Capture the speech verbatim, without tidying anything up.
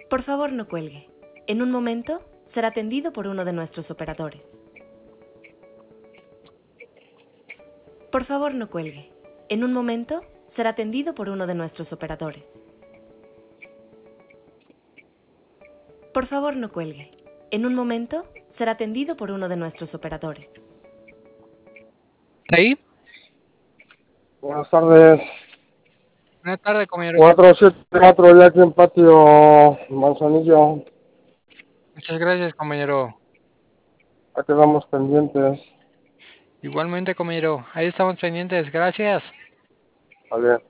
Por favor, no cuelgue. En un momento será atendido por uno de nuestros operadores. Por favor, no cuelgue. En un momento será atendido por uno de nuestros operadores. Por favor, no cuelgue. En un momento será atendido por uno de nuestros operadores. ¿Ahí? Buenas tardes. Buenas tardes, compañero. cuatro siete cuatro ya aquí en patio Manzanillo. Muchas gracias, compañero. Ahí quedamos pendientes. Igualmente, compañero. Ahí estamos pendientes. Gracias. Vale.